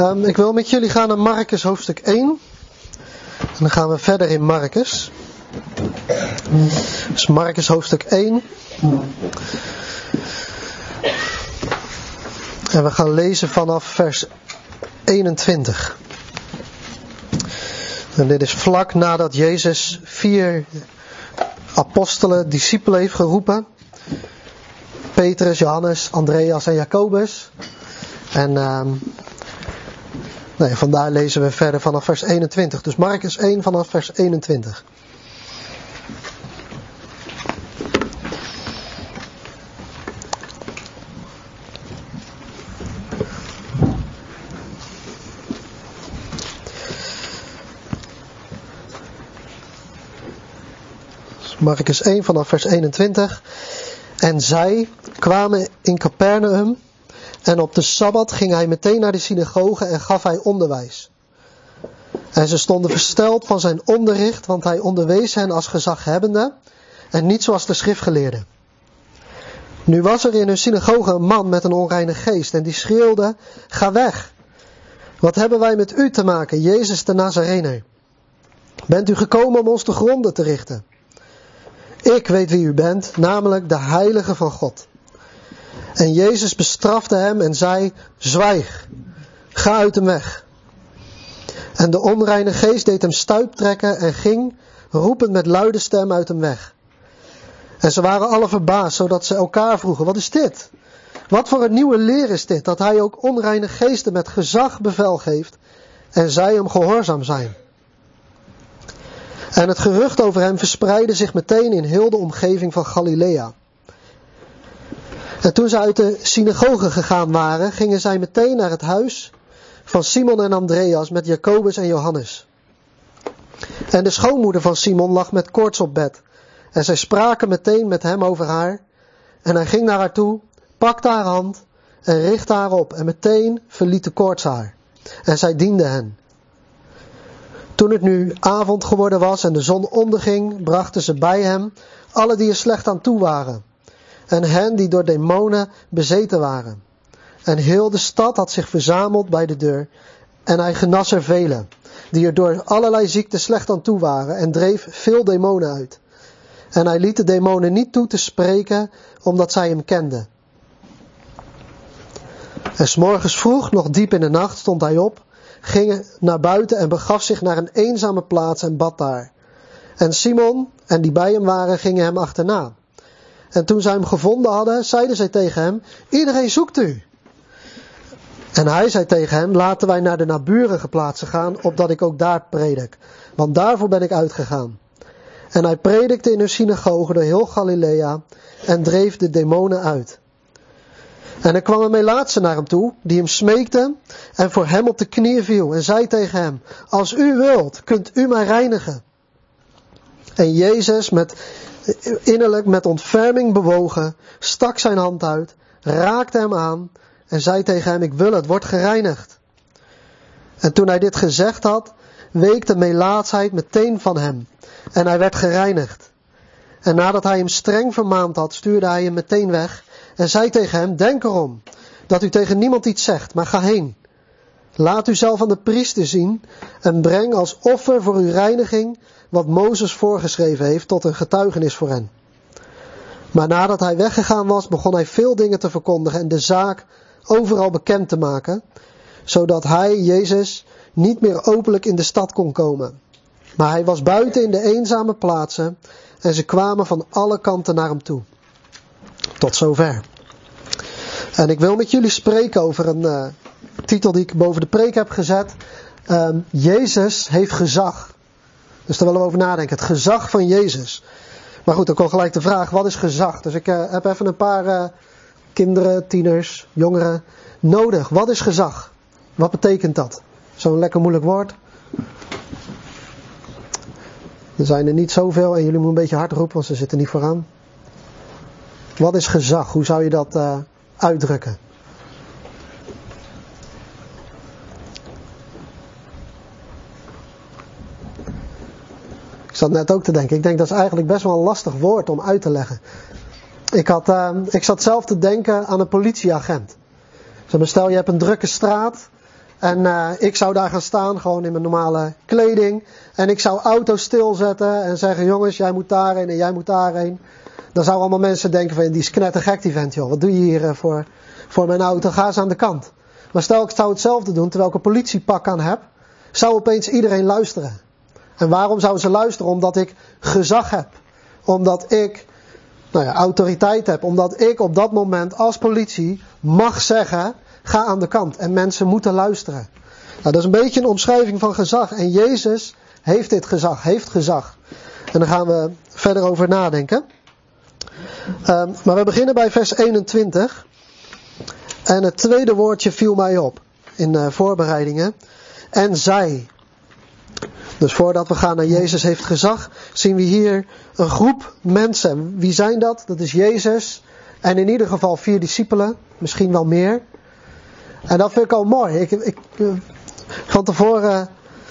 Ik wil met jullie gaan naar Marcus hoofdstuk 1. En dan gaan we verder in Marcus. Dus Marcus hoofdstuk 1. En we gaan lezen vanaf vers 21. En dit is vlak nadat Jezus 4 apostelen, discipelen heeft geroepen. Petrus, Johannes, Andreas en Jacobus. En vandaar lezen we verder vanaf vers 21. Dus Marcus 1 vanaf vers 21. Marcus 1 vanaf vers 21. En zij kwamen in Capernaum. En op de Sabbat ging hij meteen naar de synagoge en gaf hij onderwijs. En ze stonden versteld van zijn onderricht, want hij onderwees hen als gezaghebbende en niet zoals de schriftgeleerden. Nu was er in hun synagoge een man met een onreine geest en die schreeuwde: ga weg! Wat hebben wij met u te maken, Jezus de Nazarener? Bent u gekomen om ons te gronden te richten? Ik weet wie u bent, namelijk de Heilige van God. En Jezus bestrafte hem en zei: zwijg, ga uit hem weg. En de onreine geest deed hem stuiptrekken en ging, roepend met luide stem, uit hem weg. En ze waren alle verbaasd, zodat ze elkaar vroegen: wat is dit? Wat voor een nieuwe leer is dit, dat hij ook onreine geesten met gezag bevel geeft en zij hem gehoorzaam zijn? En het gerucht over hem verspreidde zich meteen in heel de omgeving van Galilea. En toen ze uit de synagoge gegaan waren, gingen zij meteen naar het huis van Simon en Andreas met Jacobus en Johannes. En de schoonmoeder van Simon lag met koorts op bed. En zij spraken meteen met hem over haar. En hij ging naar haar toe, pakte haar hand en richtte haar op. En meteen verliet de koorts haar. En zij diende hen. Toen het nu avond geworden was en de zon onderging, brachten ze bij hem alle die er slecht aan toe waren. En hen die door demonen bezeten waren. En heel de stad had zich verzameld bij de deur. En hij genas er velen, die er door allerlei ziekten slecht aan toe waren. En dreef veel demonen uit. En hij liet de demonen niet toe te spreken, omdat zij hem kenden. En 's morgens vroeg, nog diep in de nacht, stond hij op, ging naar buiten en begaf zich naar een eenzame plaats en bad daar. En Simon en die bij hem waren, gingen hem achterna. En toen zij hem gevonden hadden, zeiden zij tegen hem: iedereen zoekt u. En hij zei tegen hem: laten wij naar de naburige plaatsen gaan, opdat ik ook daar predik. Want daarvoor ben ik uitgegaan. En hij predikte in hun synagoge door heel Galilea en dreef de demonen uit. En er kwam een Melaatse naar hem toe, die hem smeekte en voor hem op de knieën viel en zei tegen hem: als u wilt, kunt u mij reinigen. En Jezus, innerlijk met ontferming bewogen, stak zijn hand uit, raakte hem aan en zei tegen hem: ik wil het, word gereinigd. En toen hij dit gezegd had, week de melaatsheid meteen van hem en hij werd gereinigd. En nadat hij hem streng vermaand had, stuurde hij hem meteen weg en zei tegen hem: denk erom dat u tegen niemand iets zegt, maar ga heen. Laat u zelf aan de priester zien en breng als offer voor uw reiniging wat Mozes voorgeschreven heeft tot een getuigenis voor hen. Maar nadat hij weggegaan was, begon hij veel dingen te verkondigen en de zaak overal bekend te maken, zodat hij, Jezus, niet meer openlijk in de stad kon komen. Maar hij was buiten in de eenzame plaatsen en ze kwamen van alle kanten naar hem toe. Tot zover. En ik wil met jullie spreken over een titel die ik boven de preek heb gezet. Jezus heeft gezag. Dus daar willen we over nadenken. Het gezag van Jezus. Maar goed, dan komt gelijk de vraag: wat is gezag? Dus ik heb even een paar kinderen, tieners, jongeren nodig. Wat is gezag? Wat betekent dat? Zo'n lekker moeilijk woord. Er zijn er niet zoveel en jullie moeten een beetje hard roepen, want ze zitten niet vooraan. Wat is gezag? Hoe zou je dat uitdrukken? Ik zat net ook te denken. Ik denk dat is eigenlijk best wel een lastig woord om uit te leggen. Ik zat zelf te denken aan een politieagent. Stel je hebt een drukke straat En ik zou daar gaan staan, gewoon in mijn normale kleding. En ik zou auto's stilzetten en zeggen, jongens, jij moet daarheen en jij moet daarheen. Dan zouden allemaal mensen denken van, die is knettergek die vent, joh. Wat doe je hier voor mijn auto? Ga eens aan de kant. Maar stel ik zou hetzelfde doen, terwijl ik een politiepak aan heb, zou opeens iedereen luisteren. En waarom zouden ze luisteren? Omdat ik gezag heb. Omdat ik autoriteit heb. Omdat ik op dat moment als politie mag zeggen, ga aan de kant. En mensen moeten luisteren. Nou, dat is een beetje een omschrijving van gezag. En Jezus heeft dit gezag. Heeft gezag. En daar gaan we verder over nadenken. Maar we beginnen bij vers 21. En het tweede woordje viel mij op. In voorbereidingen. En zij. Dus voordat we gaan naar Jezus heeft gezag, zien we hier een groep mensen. Wie zijn dat? Dat is Jezus. En in ieder geval 4 discipelen. Misschien wel meer. En dat vind ik al mooi. Ik van tevoren...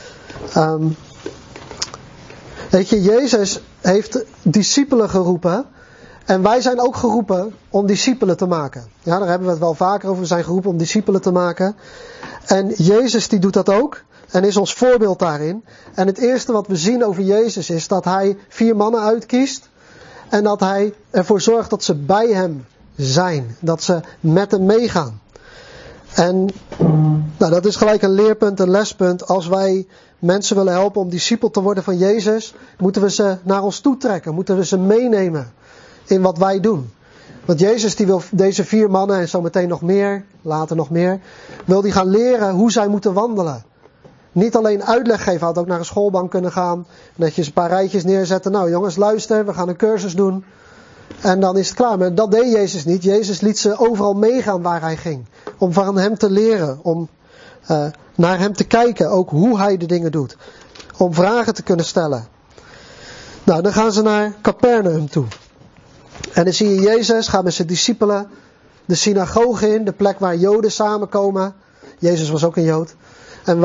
weet je, Jezus heeft discipelen geroepen. En wij zijn ook geroepen om discipelen te maken. Ja, daar hebben we het wel vaker over. We zijn geroepen om discipelen te maken. En Jezus die doet dat ook. En is ons voorbeeld daarin. En het eerste wat we zien over Jezus is dat hij 4 mannen uitkiest. En dat hij ervoor zorgt dat ze bij hem zijn. Dat ze met hem meegaan. En dat is gelijk een leerpunt, een lespunt. Als wij mensen willen helpen om discipel te worden van Jezus, moeten we ze naar ons toe trekken. Moeten we ze meenemen in wat wij doen. Want Jezus die wil deze 4 mannen en zometeen nog meer, later nog meer, wil die gaan leren hoe zij moeten wandelen. Niet alleen uitleg geven, hij had ook naar een schoolbank kunnen gaan. Netjes een paar rijtjes neerzetten. Nou jongens, luister, we gaan een cursus doen. En dan is het klaar. Maar dat deed Jezus niet. Jezus liet ze overal meegaan waar hij ging. Om van hem te leren. Om naar hem te kijken. Ook hoe hij de dingen doet. Om vragen te kunnen stellen. Nou, dan gaan ze naar Capernaum toe. En dan zie je Jezus gaat met zijn discipelen de synagoge in. De plek waar Joden samenkomen. Jezus was ook een Jood. En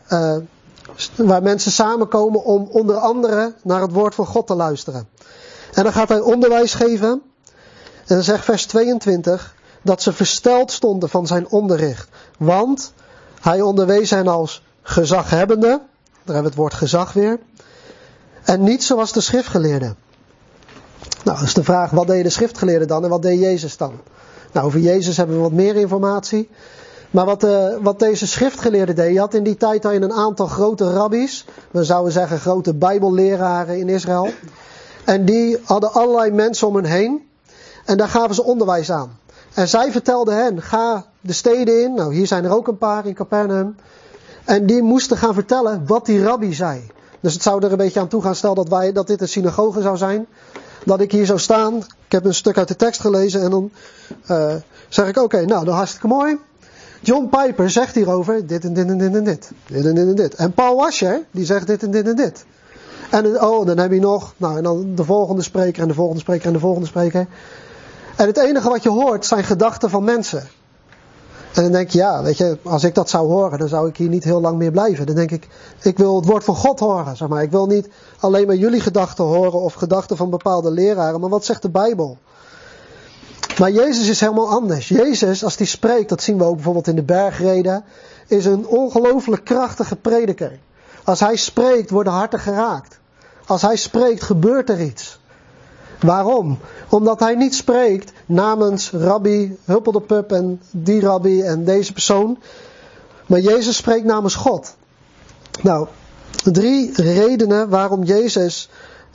waar mensen samenkomen om onder andere naar het woord van God te luisteren. En dan gaat hij onderwijs geven. En dan zegt vers 22 dat ze versteld stonden van zijn onderricht. Want hij onderwees hen als gezaghebbende. Daar hebben we het woord gezag weer. En niet zoals de schriftgeleerden. Nou, dat is de vraag, wat deden de schriftgeleerden dan en wat deed Jezus dan? Nou, over Jezus hebben we wat meer informatie. Maar wat deze schriftgeleerden deed, je had in die tijd al een aantal grote rabbies. We zouden zeggen grote bijbelleraren in Israël. En die hadden allerlei mensen om hen heen. En daar gaven ze onderwijs aan. En zij vertelden hen, ga de steden in. Nou, hier zijn er ook een paar in Capernaum. En die moesten gaan vertellen wat die rabbi zei. Dus het zou er een beetje aan toe gaan, stel dat dit een synagoge zou zijn. Dat ik hier zou staan. Ik heb een stuk uit de tekst gelezen. En dan zeg ik, oké, nou, dat hartstikke mooi. John Piper zegt hierover dit en dit en dit en dit. Dit en dit en dit. En Paul Washer, die zegt dit en dit en dit. En dan heb je nog, nou, en dan de volgende spreker en de volgende spreker en de volgende spreker. En het enige wat je hoort zijn gedachten van mensen. En dan denk je, ja, weet je, als ik dat zou horen, dan zou ik hier niet heel lang meer blijven. Dan denk ik wil het woord van God horen, zeg maar. Ik wil niet alleen maar jullie gedachten horen of gedachten van bepaalde leraren, maar wat zegt de Bijbel? Maar Jezus is helemaal anders. Jezus, als hij spreekt, dat zien we ook bijvoorbeeld in de bergreden, is een ongelooflijk krachtige prediker. Als hij spreekt, worden harten geraakt. Als hij spreekt, gebeurt er iets. Waarom? Omdat hij niet spreekt namens rabbi Huppeldepup en die rabbi en deze persoon. Maar Jezus spreekt namens God. Nou, 3 redenen waarom Jezus,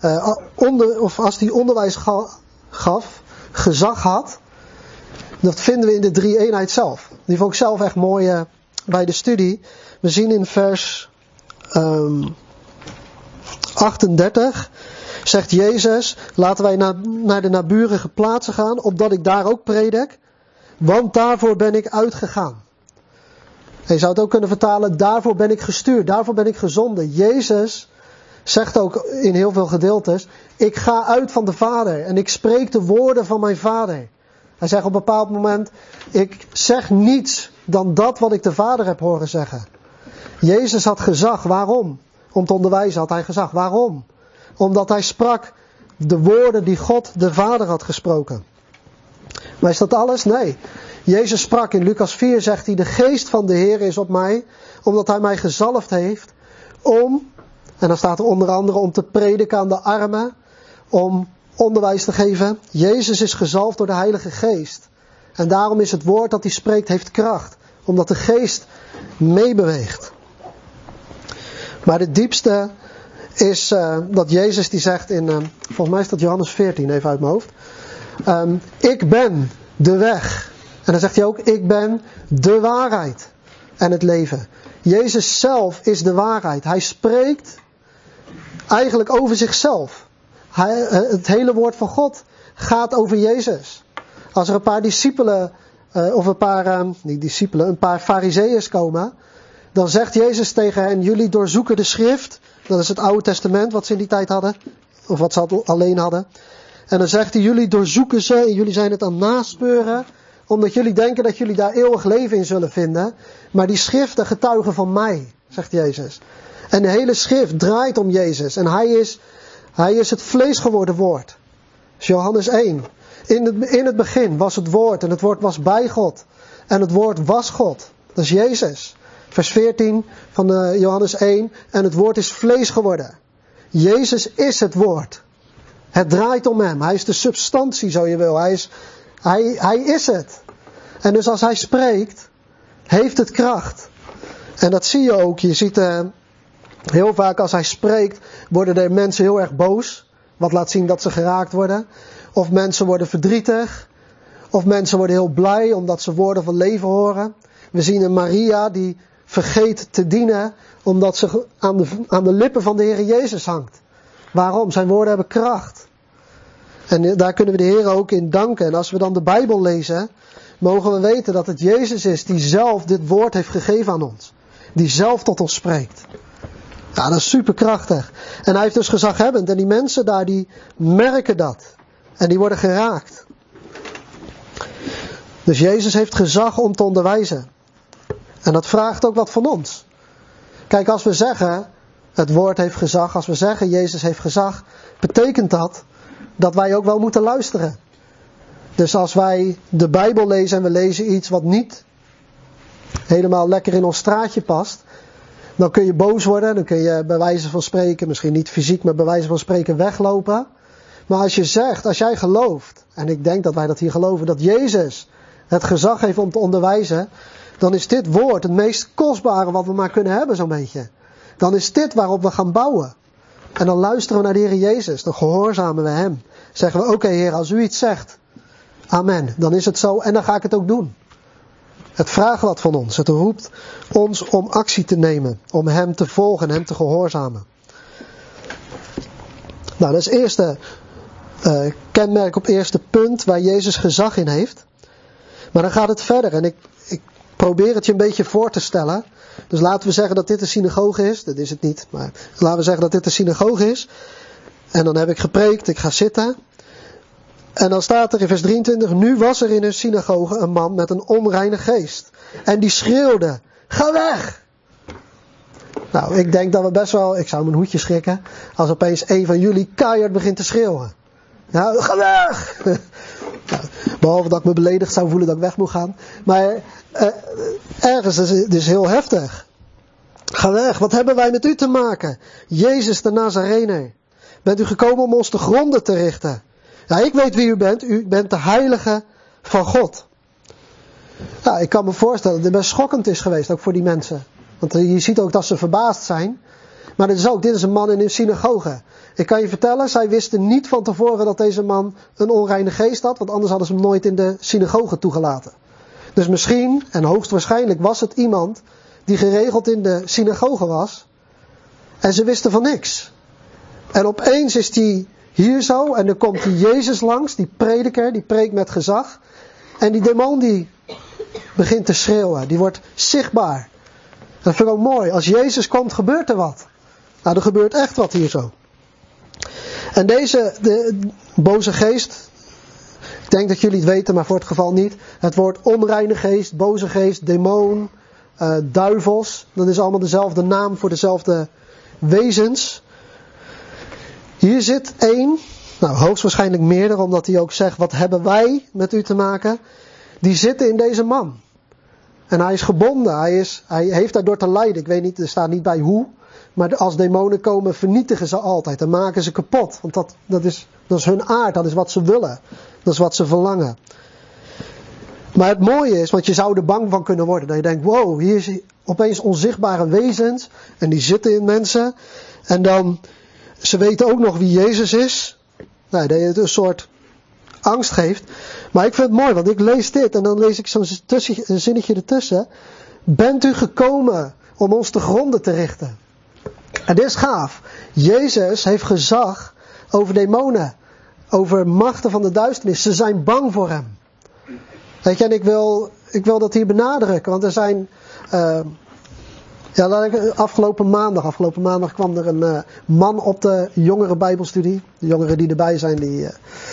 als hij onderwijs gaf, gezag had. Dat vinden we in de 3-eenheid zelf. Die vond ik zelf echt mooi bij de studie. We zien in vers 38 zegt Jezus, laten wij naar de naburige plaatsen gaan, opdat ik daar ook predik, want daarvoor ben ik uitgegaan. En je zou het ook kunnen vertalen, daarvoor ben ik gestuurd, daarvoor ben ik gezonden. Jezus zegt ook in heel veel gedeeltes, ik ga uit van de Vader en ik spreek de woorden van mijn Vader. Hij zegt op een bepaald moment, ik zeg niets dan dat wat ik de Vader heb horen zeggen. Jezus had gezag, waarom? Om te onderwijzen had hij gezag, waarom? Omdat hij sprak de woorden die God de Vader had gesproken. Maar is dat alles? Nee. Jezus sprak in Lucas 4, zegt hij, de geest van de Heer is op mij, omdat hij mij gezalfd heeft om, en dan staat er onder andere om te prediken aan de armen, om onderwijs te geven. Jezus is gezalfd door de Heilige Geest. En daarom is het woord dat hij spreekt, heeft kracht. Omdat de Geest meebeweegt. Maar het diepste is dat Jezus die zegt in, volgens mij is dat Johannes 14, even uit mijn hoofd. Ik ben de weg. En dan zegt hij ook, ik ben de waarheid en het leven. Jezus zelf is de waarheid. Hij spreekt eigenlijk over zichzelf. Het hele woord van God gaat over Jezus. Als er een paar discipelen, of een paar farizeeërs komen, dan zegt Jezus tegen hen, jullie doorzoeken de schrift. Dat is het Oude Testament wat ze in die tijd hadden. Of wat ze alleen hadden. En dan zegt hij, jullie doorzoeken ze en jullie zijn het aan het naspeuren. Omdat jullie denken dat jullie daar eeuwig leven in zullen vinden. Maar die schriften getuigen van mij, zegt Jezus. En de hele schrift draait om Jezus. En hij is het vlees geworden woord. Dus Johannes 1. In het begin was het woord en het woord was bij God. En het woord was God. Dat is Jezus. Vers 14 van Johannes 1. En het woord is vlees geworden. Jezus is het woord. Het draait om hem. Hij is de substantie, zo je wil. Hij is het. En dus als hij spreekt, heeft het kracht. En dat zie je ook. Je ziet heel vaak als hij spreekt, worden er mensen heel erg boos. Wat laat zien dat ze geraakt worden. Of mensen worden verdrietig. Of mensen worden heel blij omdat ze woorden van leven horen. We zien een Maria die vergeet te dienen omdat ze aan de lippen van de Heer Jezus hangt. Waarom? Zijn woorden hebben kracht. En daar kunnen we de Heer ook in danken. En als we dan de Bijbel lezen, mogen we weten dat het Jezus is die zelf dit woord heeft gegeven aan ons. Die zelf tot ons spreekt. Ja, dat is superkrachtig. En hij heeft dus gezaghebbend. En die mensen daar, die merken dat. En die worden geraakt. Dus Jezus heeft gezag om te onderwijzen. En dat vraagt ook wat van ons. Kijk, als we zeggen, het woord heeft gezag. Als we zeggen, Jezus heeft gezag. Betekent dat wij ook wel moeten luisteren. Dus als wij de Bijbel lezen en we lezen iets wat niet helemaal lekker in ons straatje past. Dan kun je boos worden. Dan kun je bij wijze van spreken, misschien niet fysiek, maar bij wijze van spreken weglopen. Maar als je zegt, als jij gelooft, en ik denk dat wij dat hier geloven, dat Jezus het gezag heeft om te onderwijzen, dan is dit woord het meest kostbare wat we maar kunnen hebben zo'n beetje. Dan is dit waarop we gaan bouwen. En dan luisteren we naar de Heer Jezus, dan gehoorzamen we hem. Zeggen we, oké, Heer, als u iets zegt, amen, dan is het zo en dan ga ik het ook doen. Het vraagt wat van ons, het roept ons om actie te nemen, om hem te volgen en hem te gehoorzamen. Nou, dat is het eerste kenmerk op het eerste punt waar Jezus gezag in heeft. Maar dan gaat het verder en ik probeer het je een beetje voor te stellen. Dus laten we zeggen dat dit een synagoge is. Dat is het niet, maar laten we zeggen dat dit een synagoge is. En dan heb ik gepreekt, ik ga zitten. En dan staat er in vers 23, nu was er in een synagoge een man met een onreine geest. En die schreeuwde, ga weg! Nou, ik denk dat we best wel, ik zou mijn hoedje schrikken, als opeens een van jullie keihard begint te schreeuwen. Nou, ga weg! Nou, behalve dat ik me beledigd zou voelen dat ik weg moet gaan. Maar ergens, het is heel heftig. Ga weg, wat hebben wij met u te maken? Jezus de Nazarener. Bent u gekomen om ons te gronden te richten? Ja, ik weet wie u bent. U bent de heilige van God. Ja, ik kan me voorstellen dat het best schokkend is geweest, ook voor die mensen. Want je ziet ook dat ze verbaasd zijn. Maar dit is een man in een synagoge. Ik kan je vertellen, zij wisten niet van tevoren dat deze man een onreine geest had. Want anders hadden ze hem nooit in de synagoge toegelaten. Dus misschien, en hoogstwaarschijnlijk was het iemand die geregeld in de synagoge was. En ze wisten van niks. En opeens is die hier zo en dan komt die Jezus langs, die prediker, die preekt met gezag. En die demon die begint te schreeuwen, die wordt zichtbaar. Dat vind ik ook mooi. Als Jezus komt, gebeurt er wat. Nou, er gebeurt echt wat hier zo. En de boze geest, ik denk dat jullie het weten, maar voor het geval niet. Het woord onreine geest, boze geest, demon, duivels. Dat is allemaal dezelfde naam voor dezelfde wezens. Hier zit één, nou hoogstwaarschijnlijk meerdere, omdat hij ook zegt, wat hebben wij met u te maken? die zitten in deze man. En hij is gebonden, hij heeft daardoor te lijden. Ik weet niet, er staat niet bij hoe. Maar als demonen komen, vernietigen ze altijd en maken ze kapot. Want dat is hun aard, dat is wat ze willen. Dat is wat ze verlangen. Maar het mooie is, want je zou er bang van kunnen worden. Dat je denkt, wow, hier is opeens onzichtbare wezens. En die zitten in mensen. En dan, ze weten ook nog wie Jezus is. Nou, dat je het een soort angst geeft. Maar ik vind het mooi, want ik lees dit. En dan lees ik zo'n zinnetje ertussen. Bent u gekomen om ons te gronden te richten? En dit is gaaf. Jezus heeft gezag over demonen. Over machten van de duisternis. Ze zijn bang voor hem. Weet je, en ik wil dat hier benadrukken. Want er zijn... afgelopen maandag kwam er een man op de jongere bijbelstudie. De jongeren die erbij zijn,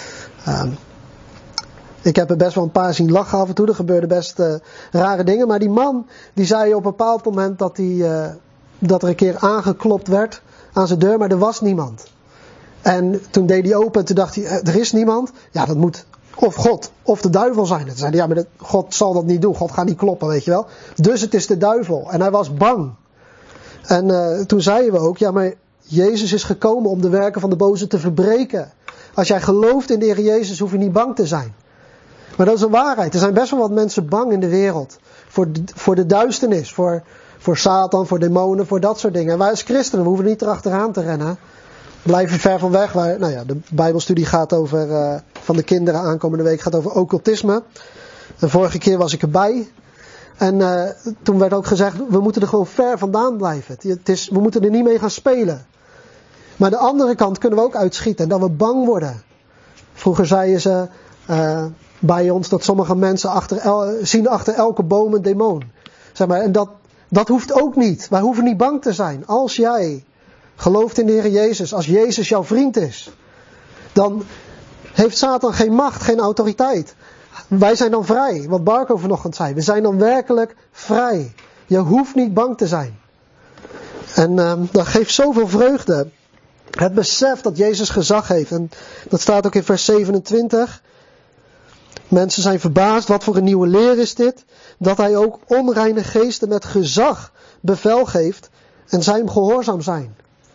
ik heb er best wel een paar zien lachen af en toe. Er gebeurden best rare dingen. Maar die man, die zei op een bepaald moment dat er een keer aangeklopt werd aan zijn deur. Maar er was niemand. En toen deed hij open en toen dacht hij, er is niemand. Ja, dat moet of God of de duivel zijn. Toen zei hij, ja, maar God zal dat niet doen. God gaat niet kloppen, weet je wel. Dus het is de duivel. En hij was bang. En toen zeiden we ook, ja, maar Jezus is gekomen om de werken van de boze te verbreken. Als jij gelooft in de Heer Jezus, hoef je niet bang te zijn. Maar dat is een waarheid. Er zijn best wel wat mensen bang in de wereld. Voor de duisternis, voor Satan, voor demonen, voor dat soort dingen. En wij als christenen, we hoeven niet erachteraan te rennen. We blijven ver van weg. De bijbelstudie gaat over, van de kinderen aankomende week, gaat over occultisme. De vorige keer was ik erbij. En toen werd ook gezegd, we moeten er gewoon ver vandaan blijven. We moeten er niet mee gaan spelen. Maar de andere kant kunnen we ook uitschieten. En dat we bang worden. Vroeger zeiden ze bij ons dat sommige mensen zien achter elke boom een demon. Zeg maar, en dat hoeft ook niet. Wij hoeven niet bang te zijn. Als jij gelooft in de Heer Jezus, als Jezus jouw vriend is, dan heeft Satan geen macht, geen autoriteit. Wij zijn dan vrij, wat Barco vanochtend zei. We zijn dan werkelijk vrij. Je hoeft niet bang te zijn. En dat geeft zoveel vreugde. Het besef dat Jezus gezag heeft. En dat staat ook in vers 27. Mensen zijn verbaasd. Wat voor een nieuwe leer is dit? Dat hij ook onreine geesten met gezag bevel geeft. En zij hem gehoorzaam zijn.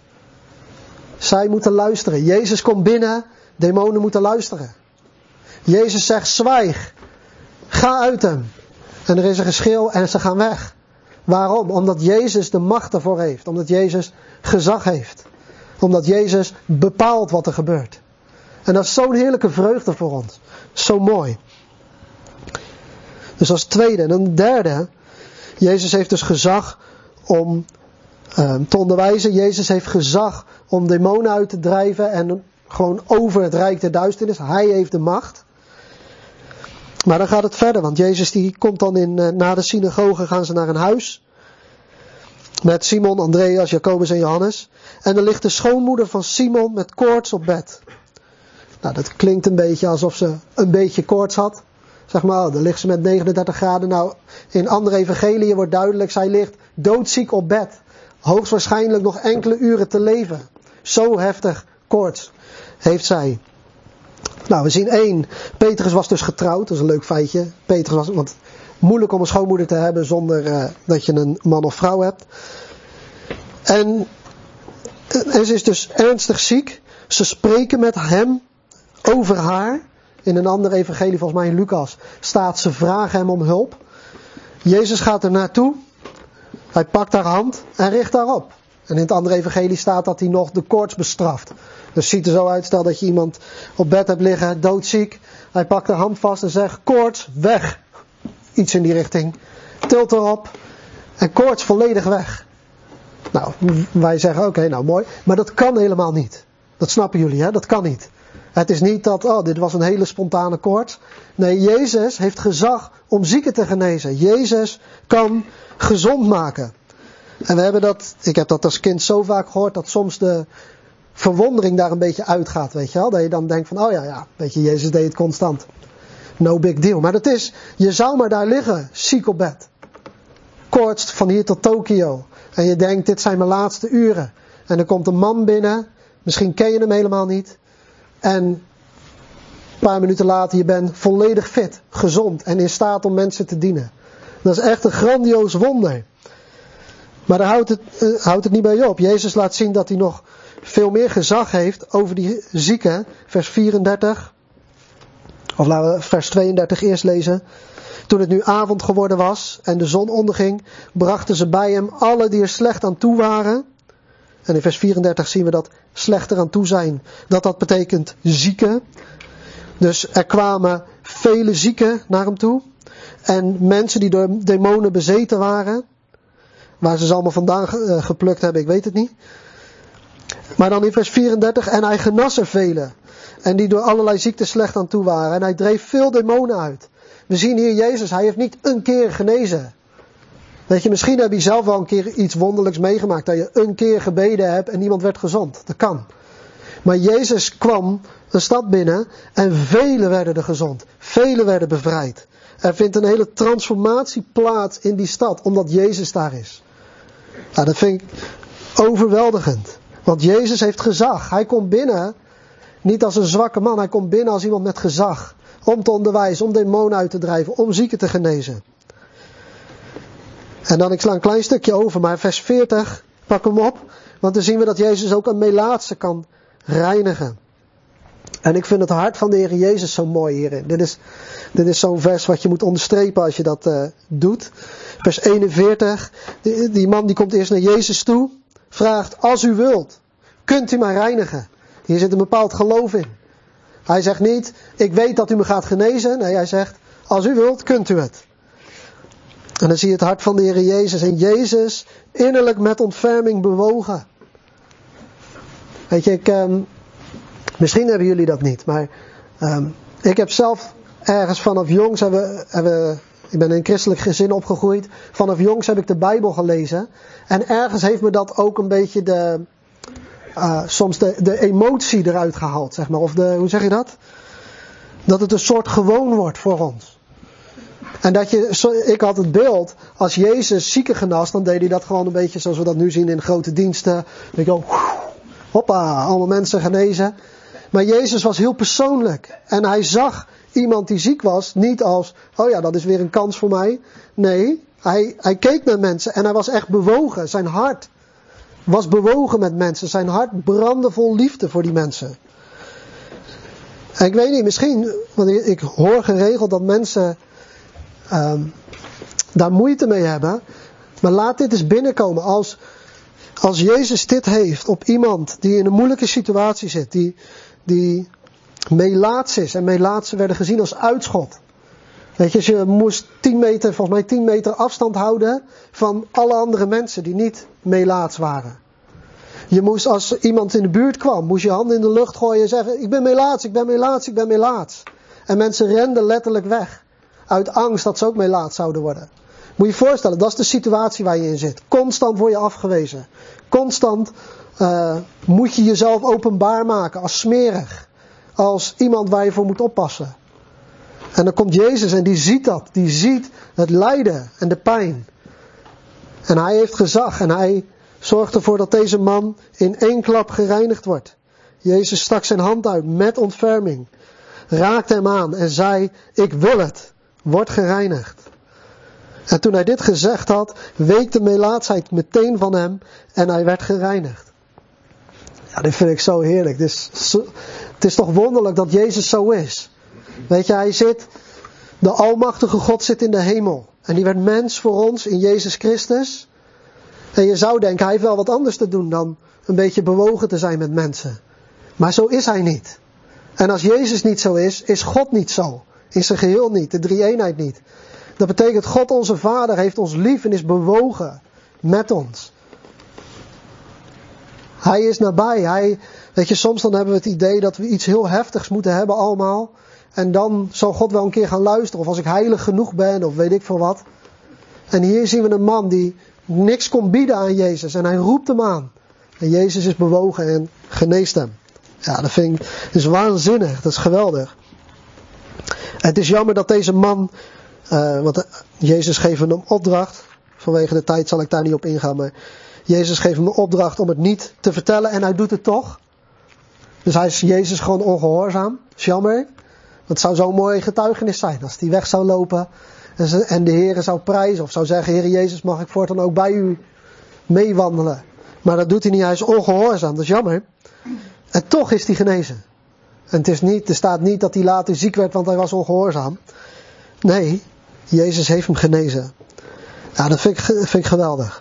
Zij moeten luisteren. Jezus komt binnen. Demonen moeten luisteren. Jezus zegt zwijg. Ga uit hem. En er is een geschil en ze gaan weg. Waarom? Omdat Jezus de macht ervoor heeft. Omdat Jezus gezag heeft. Omdat Jezus bepaalt wat er gebeurt. En dat is zo'n heerlijke vreugde voor ons. Zo mooi. Dus als tweede. En een derde. Jezus heeft dus gezag om te onderwijzen. Jezus heeft gezag om demonen uit te drijven. En gewoon over het rijk der duisternis. Hij heeft de macht. Maar dan gaat het verder. Want Jezus die komt dan na de synagoge gaan ze naar een huis. Met Simon, Andreas, Jacobus en Johannes. En er ligt de schoonmoeder van Simon met koorts op bed. Nou, dat klinkt een beetje alsof ze een beetje koorts had. Zeg maar, dan ligt ze met 39 graden. Nou, in andere evangeliën wordt duidelijk, zij ligt doodziek op bed. Hoogstwaarschijnlijk nog enkele uren te leven. Zo heftig koorts heeft zij. Nou, we zien 1. Petrus was dus getrouwd. Dat is een leuk feitje. Petrus was, want moeilijk om een schoonmoeder te hebben zonder dat je een man of vrouw hebt. En ze is dus ernstig ziek. Ze spreken met hem over haar. In een ander evangelie, volgens mij in Lucas, staat ze vragen hem om hulp. Jezus gaat er naartoe. Hij pakt haar hand en richt haar op. En in het andere evangelie staat dat hij nog de koorts bestraft. Dus het ziet er zo uit, stel dat je iemand op bed hebt liggen, doodziek. Hij pakt haar hand vast en zegt, koorts, weg. Iets in die richting. Tilt erop. En koorts volledig weg. Nou, wij zeggen, oké, nou mooi. Maar dat kan helemaal niet. Dat snappen jullie, hè? Dat kan niet. Het is niet dat, dit was een hele spontane koorts. Nee, Jezus heeft gezag om zieken te genezen. Jezus kan gezond maken. En we hebben ik heb dat als kind zo vaak gehoord, dat soms de verwondering daar een beetje uitgaat, weet je wel. Dat je dan denkt van, weet je, Jezus deed het constant. No big deal. Maar dat is, je zou maar daar liggen, ziek op bed. Koorts van hier tot Tokio. En je denkt, dit zijn mijn laatste uren. En er komt een man binnen, misschien ken je hem helemaal niet. En paar minuten later, je bent volledig fit, gezond en in staat om mensen te dienen. Dat is echt een grandioos wonder. Maar daar houdt het niet bij op. Jezus laat zien dat hij nog veel meer gezag heeft over die zieken. Vers 34. Of laten we vers 32 eerst lezen. Toen het nu avond geworden was en de zon onderging, brachten ze bij hem alle die er slecht aan toe waren. En in vers 34 zien we dat slecht eraan toe zijn. Dat betekent zieken. Dus er kwamen vele zieken naar hem toe. En mensen die door demonen bezeten waren. Waar ze allemaal vandaan geplukt hebben, ik weet het niet. Maar dan in vers 34. En hij genas er velen. En die door allerlei ziekten slecht aan toe waren. En hij dreef veel demonen uit. We zien hier Jezus, hij heeft niet een keer genezen. Weet je, misschien heb je zelf wel een keer iets wonderlijks meegemaakt. Dat je een keer gebeden hebt en iemand werd gezond. Dat kan. Maar Jezus kwam een stad binnen en velen werden er gezond. Velen werden bevrijd. Er vindt een hele transformatie plaats in die stad, omdat Jezus daar is. Nou, dat vind ik overweldigend. Want Jezus heeft gezag. Hij komt binnen, niet als een zwakke man. Hij komt binnen als iemand met gezag. Om te onderwijzen, om demonen uit te drijven, om zieken te genezen. En dan, ik sla een klein stukje over, maar vers 40, pak hem op. Want dan zien we dat Jezus ook een melaatse kan reinigen. En ik vind het hart van de Heer Jezus zo mooi hierin. Dit is zo'n vers wat je moet onderstrepen als je dat doet. Vers 41, die man die komt eerst naar Jezus toe. Vraagt, als u wilt, kunt u mij reinigen? Hier zit een bepaald geloof in. Hij zegt niet, ik weet dat u me gaat genezen. Nee, hij zegt, als u wilt, kunt u het. En dan zie je het hart van de Heer Jezus. En Jezus innerlijk met ontferming bewogen. Weet je, misschien hebben jullie dat niet. Maar ik heb zelf ergens vanaf jongs, ik ben in een christelijk gezin opgegroeid. Vanaf jongs heb ik de Bijbel gelezen. En ergens heeft me dat ook een beetje soms de emotie eruit gehaald, zeg maar. Of hoe zeg je dat? Dat het een soort gewoon wordt voor ons. En ik had het beeld, als Jezus zieken genas, dan deed hij dat gewoon een beetje zoals we dat nu zien in grote diensten. Weet je wel, hoppa, allemaal mensen genezen. Maar Jezus was heel persoonlijk. En hij zag iemand die ziek was niet als, oh ja, dat is weer een kans voor mij. Nee, hij keek naar mensen en hij was echt bewogen. Zijn hart was bewogen met mensen. Zijn hart brandde vol liefde voor die mensen. En ik weet niet, misschien, want ik hoor geregeld dat mensen daar moeite mee hebben. Maar laat dit eens binnenkomen. Als Jezus dit heeft op iemand die in een moeilijke situatie zit. Die melaats is. En melaatsen werden gezien als uitschot. Weet je, je moest 10 meter afstand houden van alle andere mensen die niet melaats waren. Je moest, als iemand in de buurt kwam, moest je handen in de lucht gooien en zeggen, ik ben melaats, ik ben melaats, ik ben melaats. En mensen renden letterlijk weg. Uit angst dat ze ook melaats zouden worden. Moet je je voorstellen, dat is de situatie waar je in zit. Constant word je afgewezen. Constant moet je jezelf openbaar maken als smerig. Als iemand waar je voor moet oppassen. En dan komt Jezus en die ziet dat. Die ziet het lijden en de pijn. En hij heeft gezag en hij zorgt ervoor dat deze man in 1 klap gereinigd wordt. Jezus stak zijn hand uit met ontferming. Raakte hem aan en zei, ik wil het. Word gereinigd. En toen hij dit gezegd had, week de melaatsheid meteen van hem en hij werd gereinigd. Ja, dit vind ik zo heerlijk. Het is toch wonderlijk dat Jezus zo is. Weet je, de almachtige God zit in de hemel. En die werd mens voor ons in Jezus Christus. En je zou denken, hij heeft wel wat anders te doen dan een beetje bewogen te zijn met mensen. Maar zo is hij niet. En als Jezus niet zo is God niet zo. In zijn geheel niet, de drie-eenheid niet. Dat betekent, God onze Vader heeft ons lief en is bewogen met ons. Hij is nabij. Weet je, soms dan hebben we het idee dat we iets heel heftigs moeten hebben allemaal. En dan zal God wel een keer gaan luisteren. Of als ik heilig genoeg ben, of weet ik veel wat. En hier zien we een man die niks kon bieden aan Jezus. En hij roept hem aan. En Jezus is bewogen en geneest hem. Ja, dat is waanzinnig. Dat is geweldig. Het is jammer dat deze man, want Jezus geeft hem een opdracht. Vanwege de tijd zal ik daar niet op ingaan. Maar Jezus geeft hem een opdracht om het niet te vertellen. En hij doet het toch. Dus hij is Jezus gewoon ongehoorzaam. Dat is jammer. Het zou zo'n mooi getuigenis zijn als die weg zou lopen en de Heer zou prijzen. Of zou zeggen, Heer Jezus, mag ik voortaan ook bij u meewandelen. Maar dat doet hij niet, hij is ongehoorzaam, dat is jammer. En toch is hij genezen. En er staat niet dat hij later ziek werd, want hij was ongehoorzaam. Nee, Jezus heeft hem genezen. Ja, dat vind ik geweldig.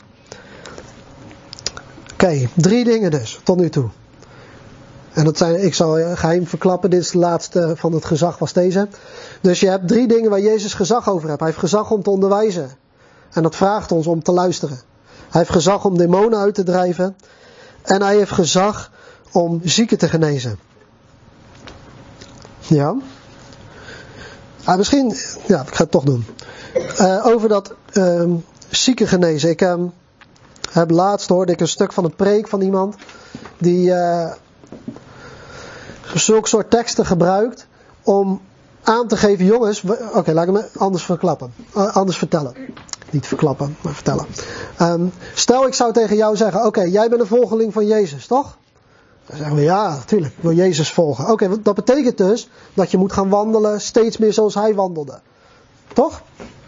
Oké, 3 dingen dus, tot nu toe. En dat zijn, ik zal geheim verklappen, dit is de laatste van het gezag, was deze. Dus je hebt 3 dingen waar Jezus gezag over heeft. Hij heeft gezag om te onderwijzen. En dat vraagt ons om te luisteren. Hij heeft gezag om demonen uit te drijven. En hij heeft gezag om zieken te genezen. Ja. Misschien, ja, ik ga het toch doen. Over dat zieken genezen. Ik heb laatst hoorde ik een stuk van een preek van iemand die zulke soort teksten gebruikt om aan te geven, jongens, oké, laat ik me anders vertellen. Niet verklappen, maar vertellen. Stel ik zou tegen jou zeggen, oké, jij bent een volgeling van Jezus, toch? Dan zeggen we, ja, natuurlijk, ik wil Jezus volgen. Oké, dat betekent dus dat je moet gaan wandelen steeds meer zoals hij wandelde. Toch?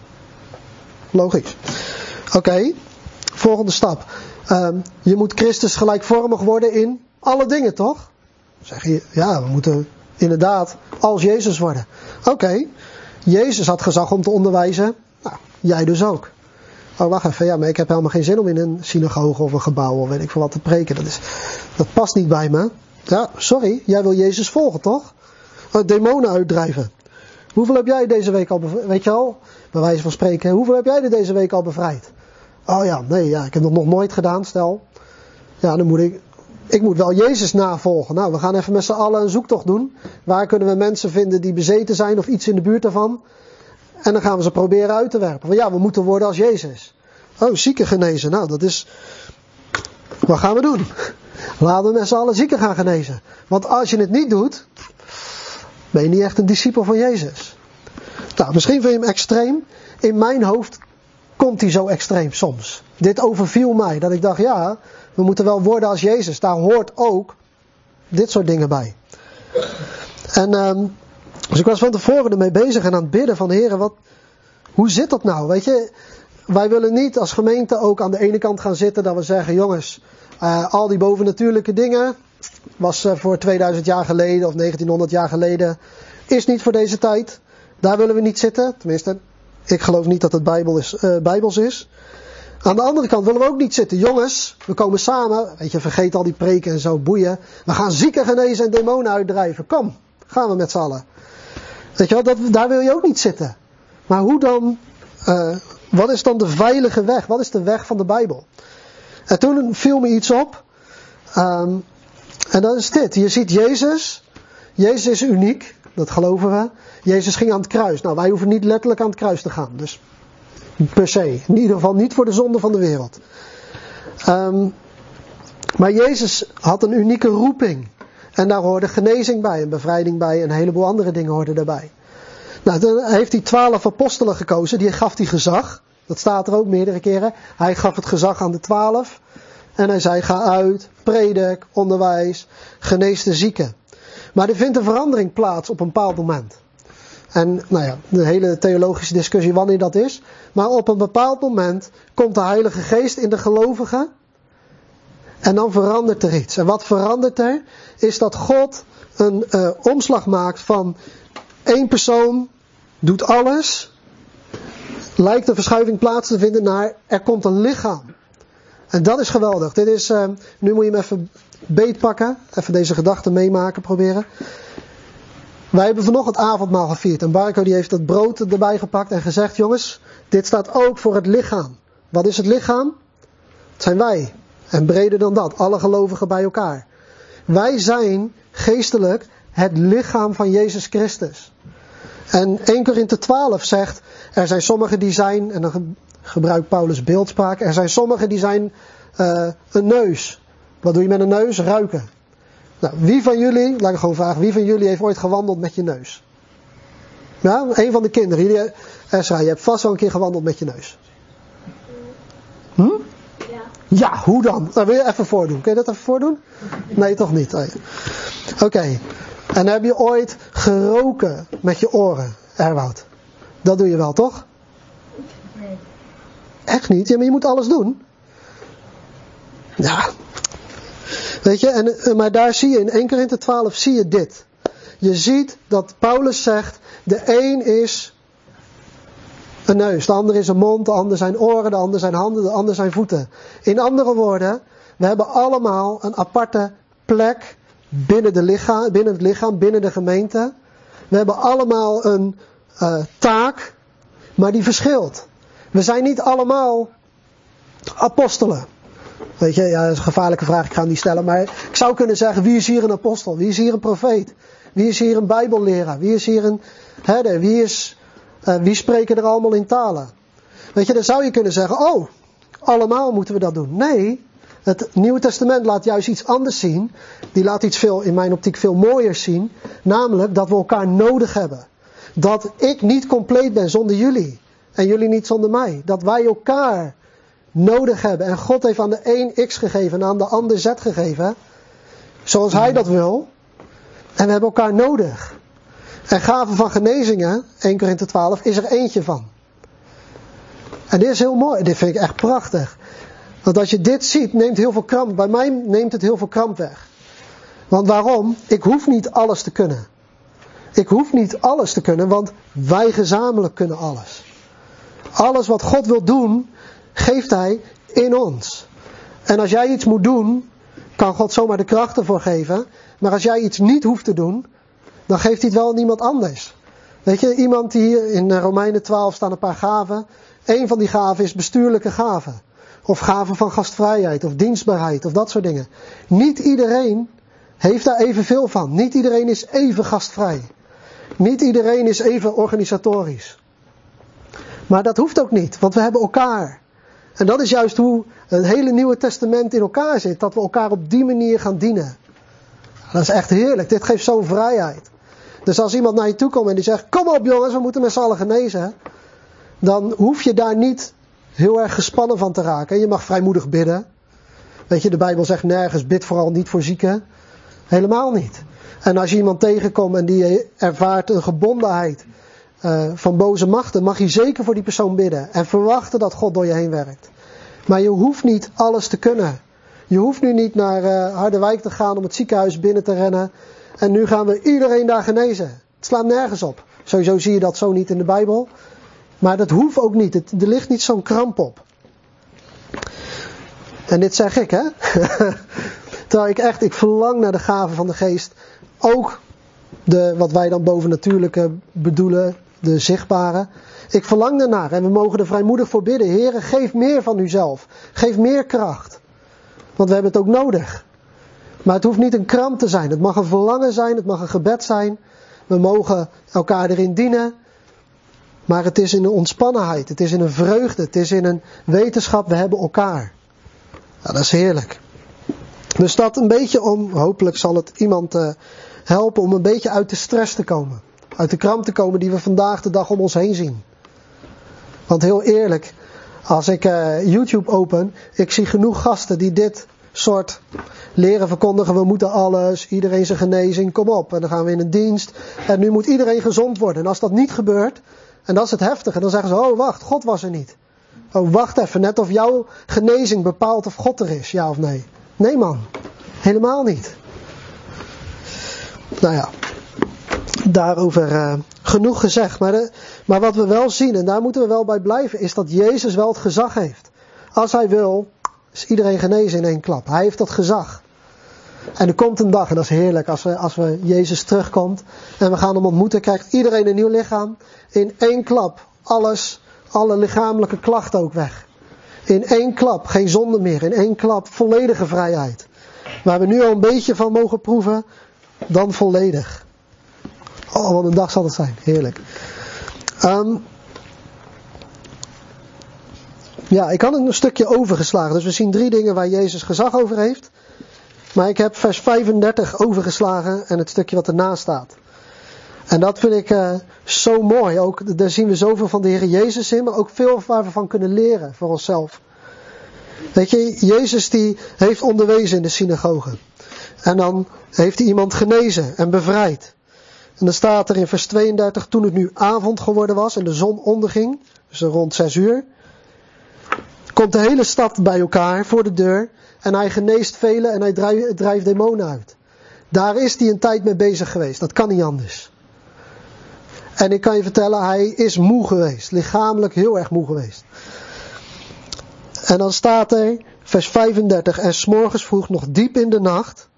Logisch. Oké, volgende stap. Je moet Christus gelijkvormig worden in alle dingen, toch? Dan zeg je, ja, we moeten inderdaad als Jezus worden. Oké, Jezus had gezag om te onderwijzen. Nou, jij dus ook. Oh, wacht even, ja, maar ik heb helemaal geen zin om in een synagoge of een gebouw of weet ik veel wat te preken. Dat past niet bij me. Ja, sorry, jij wil Jezus volgen, toch? Demonen uitdrijven. Hoeveel heb jij deze week al bevrijd? Weet je al, bij wijze van spreken, hoeveel heb jij er deze week al bevrijd? Oh ja, nee, ja, ik heb dat nog nooit gedaan, stel. Ja, dan moet ik moet wel Jezus navolgen. Nou, we gaan even met z'n allen een zoektocht doen. Waar kunnen we mensen vinden die bezeten zijn of iets in de buurt daarvan? En dan gaan we ze proberen uit te werpen. Want ja, we moeten worden als Jezus. Oh, zieken genezen. Nou, dat is... Wat gaan we doen? Laten we met z'n allen zieken gaan genezen. Want als je het niet doet, ben je niet echt een discipel van Jezus. Nou, misschien vind je hem extreem. In mijn hoofd komt hij zo extreem soms. Dit overviel mij. Dat ik dacht, ja, we moeten wel worden als Jezus. Daar hoort ook dit soort dingen bij. En dus ik was van tevoren ermee bezig en aan het bidden van, Heere, hoe zit dat nou? Weet je, wij willen niet als gemeente ook aan de ene kant gaan zitten dat we zeggen, jongens, al die bovennatuurlijke dingen was voor 2000 jaar geleden of 1900 jaar geleden, is niet voor deze tijd. Daar willen we niet zitten. Tenminste, ik geloof niet dat het bijbels is. Aan de andere kant willen we ook niet zitten. Jongens, we komen samen. Weet je, vergeet al die preken en zo, boeien. We gaan zieken genezen en demonen uitdrijven. Kom, gaan we met z'n allen. Weet je wel, daar wil je ook niet zitten. Maar hoe dan, wat is dan de veilige weg? Wat is de weg van de Bijbel? En toen viel me iets op. En dat is dit. Je ziet Jezus. Jezus is uniek. Dat geloven we. Jezus ging aan het kruis. Nou, wij hoeven niet letterlijk aan het kruis te gaan. Dus per se. In ieder geval niet voor de zonde van de wereld. Maar Jezus had een unieke roeping. En daar hoorde genezing bij. En bevrijding bij. En een heleboel andere dingen hoorden daarbij. Nou, dan heeft hij 12 apostelen gekozen. Die gaf hij gezag. Dat staat er ook meerdere keren. Hij gaf het gezag aan de 12. En hij zei, ga uit, predik, onderwijs, genees de zieken. Maar er vindt een verandering plaats op een bepaald moment. En nou ja, de hele theologische discussie wanneer dat is. Maar op een bepaald moment komt de Heilige Geest in de gelovigen. En dan verandert er iets. En wat verandert er? Is dat God een omslag maakt van één persoon doet alles. Lijkt een verschuiving plaats te vinden naar er komt een lichaam. En dat is geweldig. Dit is, nu moet je hem even beetpakken. Even deze gedachten meemaken, proberen. Wij hebben vanochtend avondmaal gevierd. En Barco die heeft dat brood erbij gepakt en gezegd, jongens, dit staat ook voor het lichaam. Wat is het lichaam? Het zijn wij. En breder dan dat, alle gelovigen bij elkaar. Wij zijn geestelijk het lichaam van Jezus Christus. En 1 Korinthe 12 zegt, er zijn sommigen die zijn, en dan gebruikt Paulus beeldspraak, er zijn sommigen die zijn een neus. Wat doe je met een neus? Ruiken. Nou, wie van jullie, laat ik gewoon vragen, wie van jullie heeft ooit gewandeld met je neus? Ja, een van de kinderen. Esra, je hebt vast wel een keer gewandeld met je neus. Ja. Ja, hoe dan? Dat wil je even voordoen. Kun je dat even voordoen? Nee, toch niet. Oh, ja. Oké. En heb je ooit geroken met je oren, Erwoud? Dat doe je wel, toch? Nee. Echt niet? Ja, maar je moet alles doen. Ja. Weet je, maar daar zie je in 1 Korinthe 12 zie je dit. Je ziet dat Paulus zegt, de een is een neus, de ander is een mond, de ander zijn oren, de ander zijn handen, de ander zijn voeten. In andere woorden, we hebben allemaal een aparte plek binnen het lichaam, binnen de gemeente. We hebben allemaal een taak, maar die verschilt. We zijn niet allemaal apostelen. Weet je, ja, dat is een gevaarlijke vraag, ik ga hem niet stellen. Maar ik zou kunnen zeggen, wie is hier een apostel? Wie is hier een profeet? Wie is hier een bijbelleraar? Wie is hier een herder? Wie spreken er allemaal in talen? Weet je, dan zou je kunnen zeggen, oh, allemaal moeten we dat doen. Nee, het Nieuwe Testament laat juist iets anders zien. Die laat iets in mijn optiek veel mooier zien. Namelijk dat we elkaar nodig hebben. Dat ik niet compleet ben zonder jullie. En jullie niet zonder mij. Dat wij elkaar nodig hebben. En God heeft aan de een X gegeven en aan de ander Z gegeven. Zoals hij dat wil. En we hebben elkaar nodig. En gaven van genezingen, 1 Korinthe 12, is er eentje van. En dit is heel mooi. Dit vind ik echt prachtig. Want als je dit ziet, neemt heel veel kramp. Bij mij neemt het heel veel kramp weg. Want waarom? Ik hoef niet alles te kunnen. Ik hoef niet alles te kunnen, want wij gezamenlijk kunnen alles. Alles wat God wil doen, geeft hij in ons. En als jij iets moet doen, kan God zomaar de kracht ervoor geven. Maar als jij iets niet hoeft te doen, dan geeft hij het wel aan iemand anders. Weet je, iemand die hier in Romeinen 12 staan een paar gaven. Eén van die gaven is bestuurlijke gaven. Of gaven van gastvrijheid of dienstbaarheid of dat soort dingen. Niet iedereen heeft daar evenveel van. Niet iedereen is even gastvrij. Niet iedereen is even organisatorisch. Maar dat hoeft ook niet, want we hebben elkaar. En dat is juist hoe het hele Nieuwe Testament in elkaar zit. Dat we elkaar op die manier gaan dienen. Dat is echt heerlijk. Dit geeft zo'n vrijheid. Dus als iemand naar je toe komt en die zegt, kom op jongens, we moeten met z'n allen genezen. Dan hoef je daar niet heel erg gespannen van te raken. Je mag vrijmoedig bidden. Weet je, de Bijbel zegt nergens, bid vooral niet voor zieken. Helemaal niet. En als je iemand tegenkomt en die ervaart een gebondenheid van boze machten, mag je zeker voor die persoon bidden. En verwachten dat God door je heen werkt. Maar je hoeft niet alles te kunnen. Je hoeft nu niet naar Harderwijk te gaan om het ziekenhuis binnen te rennen. En nu gaan we iedereen daar genezen. Het slaat nergens op. Sowieso zie je dat zo niet in de Bijbel. Maar dat hoeft ook niet. Er ligt niet zo'n kramp op. En dit zeg ik, hè. Terwijl ik verlang naar de gaven van de geest. Ook wat wij dan bovennatuurlijke bedoelen. De zichtbare. Ik verlang daarnaar. En we mogen er vrijmoedig voor bidden. Heere, geef meer van uzelf. Geef meer kracht. Want we hebben het ook nodig. Maar het hoeft niet een kramp te zijn. Het mag een verlangen zijn. Het mag een gebed zijn. We mogen elkaar erin dienen. Maar het is in een ontspannenheid. Het is in een vreugde. Het is in een wetenschap. We hebben elkaar. Ja, dat is heerlijk. Dus dat een beetje hopelijk zal het iemand helpen om een beetje uit de stress te komen. Uit de kramp te komen die we vandaag de dag om ons heen zien. Want heel eerlijk, als ik YouTube open, ik zie genoeg gasten die dit soort leren verkondigen. We moeten alles, iedereen zijn genezing, kom op. En dan gaan we in een dienst. En nu moet iedereen gezond worden. En als dat niet gebeurt, en dat is het heftige, dan zeggen ze, oh wacht, God was er niet. Oh wacht even, net of jouw genezing bepaalt of God er is, ja of nee. Nee man, helemaal niet. Nou ja, daarover genoeg gezegd. Maar wat we wel zien, en daar moeten we wel bij blijven, is dat Jezus wel het gezag heeft. Als hij wil, is iedereen genezen in één klap. Hij heeft dat gezag. En er komt een dag, en dat is heerlijk, als we Jezus terugkomt en we gaan hem ontmoeten, krijgt iedereen een nieuw lichaam. In één klap, alle lichamelijke klachten ook weg. In één klap, geen zonde meer. In één klap, volledige vrijheid. Waar we nu al een beetje van mogen proeven, dan volledig. Oh, wat een dag zal het zijn. Heerlijk. Ja, ik had een stukje overgeslagen. Dus we zien 3 dingen waar Jezus gezag over heeft. Maar ik heb vers 35 overgeslagen en het stukje wat ernaast staat. En dat vind ik zo mooi. Ook, daar zien we zoveel van de Heer Jezus in, maar ook veel waar we van kunnen leren voor onszelf. Weet je, Jezus die heeft onderwezen in de synagoge. En dan heeft hij iemand genezen en bevrijd. En dan staat er in vers 32, toen het nu avond geworden was en de zon onderging, dus rond 6 uur, komt de hele stad bij elkaar voor de deur en hij geneest velen en hij drijft demonen uit. Daar is hij een tijd mee bezig geweest, dat kan niet anders. En ik kan je vertellen, hij is moe geweest, lichamelijk heel erg moe geweest. En dan staat er, vers 35, en 's morgens vroeg nog diep in de nacht,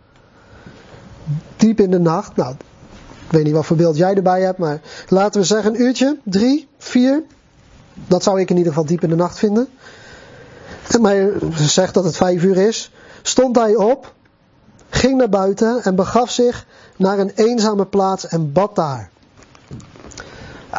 nou, ik weet niet wat voor beeld jij erbij hebt, maar laten we zeggen een uurtje, 3, 4, dat zou ik in ieder geval diep in de nacht vinden. En maar zegt dat het 5 uur is, stond hij op, ging naar buiten en begaf zich naar een eenzame plaats en bad daar. Ja,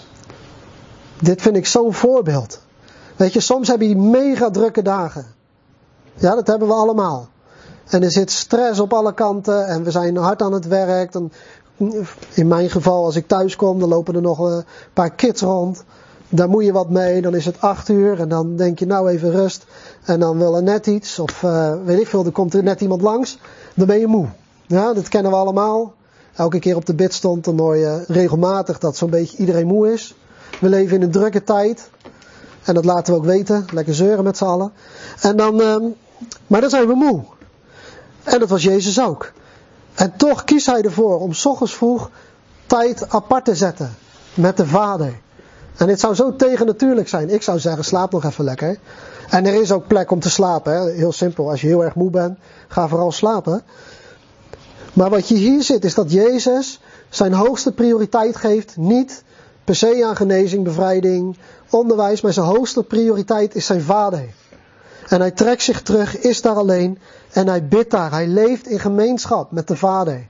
dit vind ik zo'n voorbeeld. Weet je, soms heb je mega drukke dagen. Ja, dat hebben we allemaal. En er zit stress op alle kanten en we zijn hard aan het werk. Dan, in mijn geval, als ik thuis kom, dan lopen er nog een paar kids rond. Daar moet je wat mee, dan is het 8 uur en dan denk je nou even rust. En dan wil er net iets, of weet ik veel, er komt er net iemand langs. Dan ben je moe. Ja, dat kennen we allemaal. Elke keer op de bidstond, dan hoor je regelmatig dat zo'n beetje iedereen moe is. We leven in een drukke tijd. En dat laten we ook weten. Lekker zeuren met z'n allen. En dan, maar dan zijn we moe. En dat was Jezus ook. En toch kiest hij ervoor om 's ochtends vroeg tijd apart te zetten. Met de Vader. En dit zou zo tegennatuurlijk zijn. Ik zou zeggen, slaap nog even lekker. En er is ook plek om te slapen. Hè? Heel simpel. Als je heel erg moe bent, ga vooral slapen. Maar wat je hier ziet, is dat Jezus zijn hoogste prioriteit geeft. Niet per se aan genezing, bevrijding, onderwijs. Maar zijn hoogste prioriteit is zijn Vader. En hij trekt zich terug, is daar alleen. En hij bidt daar. Hij leeft in gemeenschap met de Vader.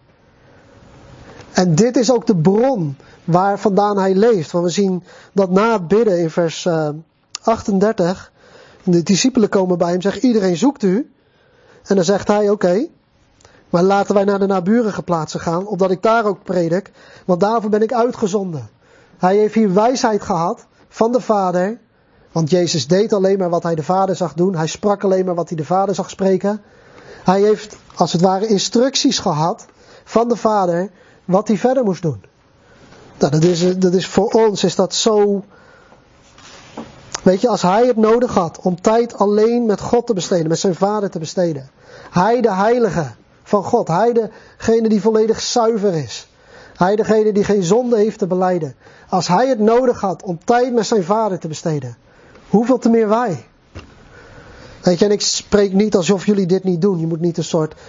En dit is ook de bron waar vandaan hij leeft. Want we zien dat na het bidden in vers 38. De discipelen komen bij hem en zeggen, iedereen zoekt u. En dan zegt hij, oké, maar laten wij naar de naburige plaatsen gaan. Opdat ik daar ook predik. Want daarvoor ben ik uitgezonden. Hij heeft hier wijsheid gehad van de Vader. Want Jezus deed alleen maar wat hij de Vader zag doen. Hij sprak alleen maar wat hij de Vader zag spreken. Hij heeft als het ware instructies gehad van de Vader wat hij verder moest doen. Nou, dat is voor ons is dat zo. Weet je, als hij het nodig had om tijd alleen met God te besteden, met zijn Vader te besteden. Hij de heilige van God. Hij degene die volledig zuiver is. Hij degene die geen zonde heeft te belijden. Als hij het nodig had om tijd met zijn Vader te besteden. Hoeveel te meer wij? Weet je, en ik spreek niet alsof jullie dit niet doen. Je moet niet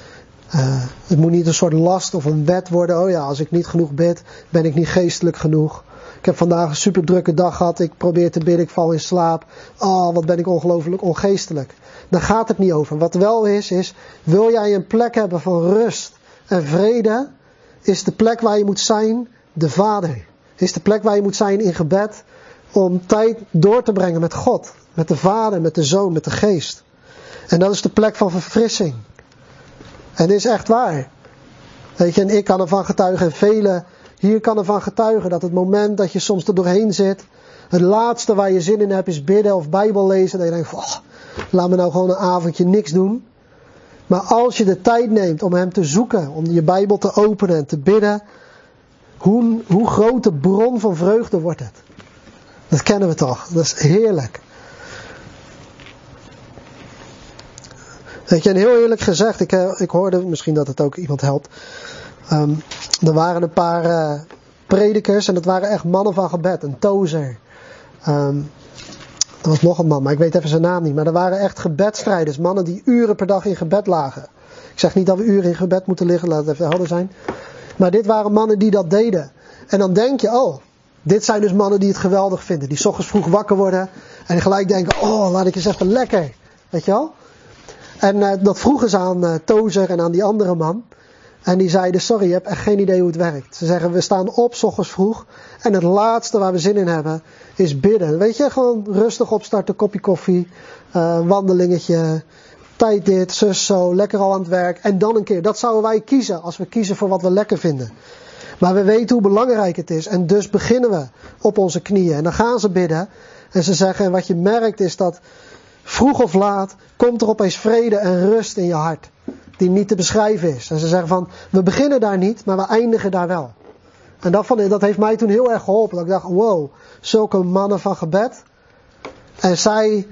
het moet niet een soort last of een wet worden. Oh ja, als ik niet genoeg bid, ben ik niet geestelijk genoeg. Ik heb vandaag een super drukke dag gehad. Ik probeer te bidden, ik val in slaap. Oh, wat ben ik ongelooflijk ongeestelijk. Daar gaat het niet over. Wat wel is, wil jij een plek hebben van rust en vrede, is de plek waar je moet zijn de Vader. Is de plek waar je moet zijn in gebed om tijd door te brengen met God. Met de Vader, met de Zoon, met de Geest. En dat is de plek van verfrissing. En dit is echt waar. Weet je, en ik kan ervan getuigen en velen hier kan ervan getuigen dat het moment dat je soms er doorheen zit, het laatste waar je zin in hebt is bidden of Bijbel lezen. Dat je denkt, laat me nou gewoon een avondje niks doen. Maar als je de tijd neemt om hem te zoeken, om je Bijbel te openen en te bidden, hoe groot de bron van vreugde wordt het. Dat kennen we toch. Dat is heerlijk. Weet je, en heel eerlijk gezegd, ik hoorde misschien dat het ook iemand helpt. Er waren een paar predikers en dat waren echt mannen van gebed. Een Tozer. Er was nog een man, maar ik weet even zijn naam niet. Maar er waren echt gebedstrijders. Mannen die uren per dag in gebed lagen. Ik zeg niet dat we uren in gebed moeten liggen, laat het even helder zijn. Maar dit waren mannen die dat deden. En dan denk je, dit zijn dus mannen die het geweldig vinden. Die 's ochtends vroeg wakker worden en gelijk denken, laat ik eens even lekker. Weet je wel? En dat vroegen ze aan Tozer en aan die andere man. En die zeiden, sorry, je hebt echt geen idee hoe het werkt. Ze zeggen, we staan op 's ochtends vroeg. En het laatste waar we zin in hebben, is bidden. Weet je, gewoon rustig opstarten, kopje koffie, wandelingetje, tijd dit, zus zo, lekker al aan het werk. En dan een keer, dat zouden wij kiezen, als we kiezen voor wat we lekker vinden. Maar we weten hoe belangrijk het is. En dus beginnen we op onze knieën. En dan gaan ze bidden. En ze zeggen, en wat je merkt is dat vroeg of laat komt er opeens vrede en rust in je hart. Die niet te beschrijven is. En ze zeggen van, we beginnen daar niet, maar we eindigen daar wel. En dat heeft mij toen heel erg geholpen. Dat ik dacht, wow, zulke mannen van gebed. En zij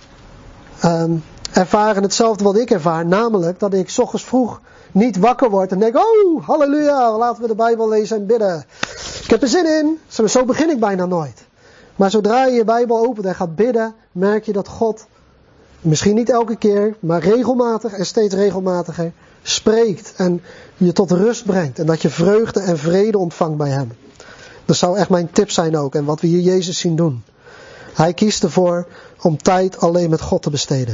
ervaren hetzelfde wat ik ervaar. Namelijk dat ik 's ochtends vroeg niet wakker word en denk, oh, halleluja, laten we de Bijbel lezen en bidden. Ik heb er zin in. Zo begin ik bijna nooit. Maar zodra je je Bijbel opent en gaat bidden, merk je dat God, misschien niet elke keer, maar regelmatig en steeds regelmatiger, spreekt en je tot rust brengt. En dat je vreugde en vrede ontvangt bij hem. Dat zou echt mijn tip zijn ook. En wat we hier Jezus zien doen. Hij kiest ervoor om tijd alleen met God te besteden.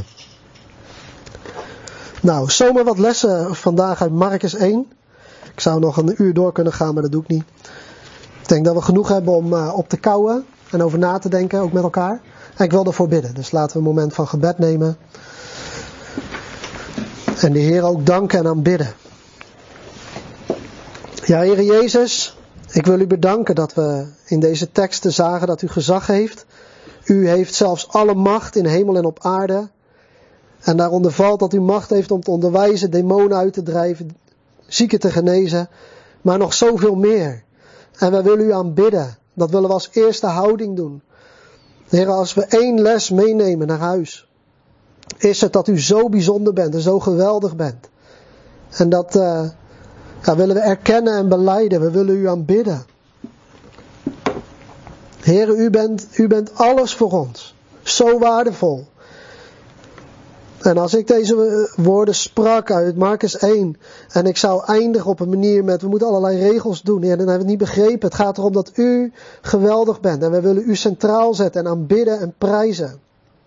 Nou, zomaar wat lessen vandaag uit Markus 1. Ik zou nog een uur door kunnen gaan, maar dat doe ik niet. Ik denk dat we genoeg hebben om op te kouwen en over na te denken, ook met elkaar. En ik wil ervoor bidden, dus laten we een moment van gebed nemen. En de Heer ook danken en aanbidden. Ja, Heere Jezus, ik wil u bedanken dat we in deze teksten zagen dat u gezag heeft. U heeft zelfs alle macht in hemel en op aarde. En daaronder valt dat u macht heeft om te onderwijzen, demonen uit te drijven, zieken te genezen, maar nog zoveel meer. En wij willen u aanbidden. Dat willen we als eerste houding doen. Heer, als we 1 les meenemen naar huis, is het dat u zo bijzonder bent en zo geweldig bent. En dat willen we erkennen en belijden. We willen u aanbidden. Heer, u bent alles voor ons. Zo waardevol. En als ik deze woorden sprak uit Markus 1 en ik zou eindigen op een manier met we moeten allerlei regels doen, Heer, dan hebben we het niet begrepen. Het gaat erom dat u geweldig bent en we willen u centraal zetten en aanbidden en prijzen.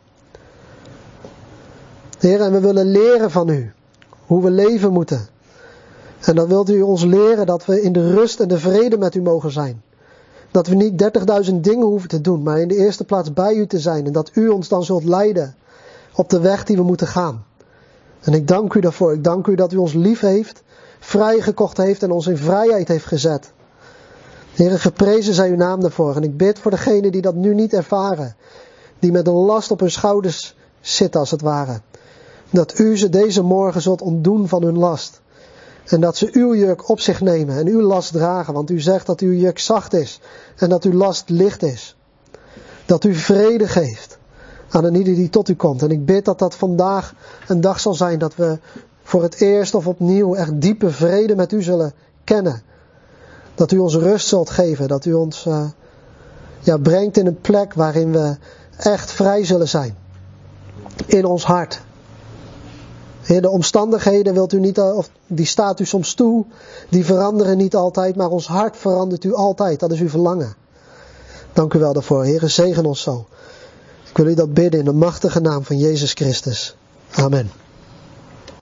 Heer, en we willen leren van u hoe we leven moeten. En dan wilt u ons leren dat we in de rust en de vrede met u mogen zijn. Dat we niet 30.000 dingen hoeven te doen, maar in de eerste plaats bij u te zijn en dat u ons dan zult leiden op de weg die we moeten gaan. En ik dank u daarvoor. Ik dank u dat u ons lief heeft, vrijgekocht heeft en ons in vrijheid heeft gezet. Heere, geprezen zij uw naam daarvoor. En ik bid voor degenen die dat nu niet ervaren. Die met een last op hun schouders zitten als het ware. Dat u ze deze morgen zult ontdoen van hun last. En dat ze uw juk op zich nemen en uw last dragen. Want u zegt dat uw juk zacht is en dat uw last licht is. Dat u vrede geeft aan een ieder die tot u komt. En ik bid dat dat vandaag een dag zal zijn dat we voor het eerst of opnieuw echt diepe vrede met u zullen kennen. Dat u ons rust zult geven. Dat u ons brengt in een plek waarin we echt vrij zullen zijn. In ons hart. Heer, de omstandigheden wilt u niet, of die staat u soms toe. Die veranderen niet altijd, maar ons hart verandert u altijd. Dat is uw verlangen. Dank u wel daarvoor. Heer, zegen ons zo. Ik wil u dat bidden in de machtige naam van Jezus Christus. Amen.